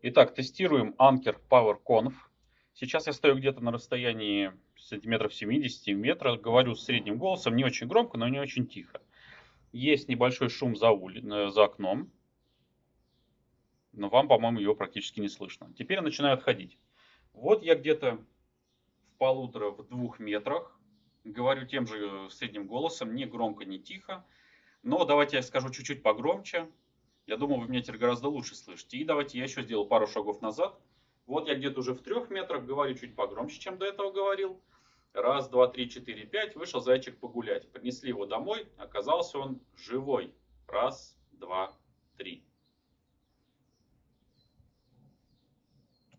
Итак, тестируем Anker PowerConf. Сейчас я стою где-то на расстоянии сантиметров 70 метра. Говорю средним голосом, не очень громко, но не очень тихо. Есть небольшой шум за окном, но вам, по-моему, его практически не слышно. Теперь я начинаю отходить. Вот я где-то в 1,5–2 метрах. Говорю тем же средним голосом, не громко, не тихо. Но давайте я скажу чуть-чуть погромче. Я думаю, вы меня теперь гораздо лучше слышите. И давайте я еще сделаю пару шагов назад. Вот я где-то уже в 3 метрах, говорю чуть погромче, чем до этого говорил. Раз, два, три, четыре, пять. Вышел зайчик погулять. Принесли его домой. Оказался он живой. Раз, два, три.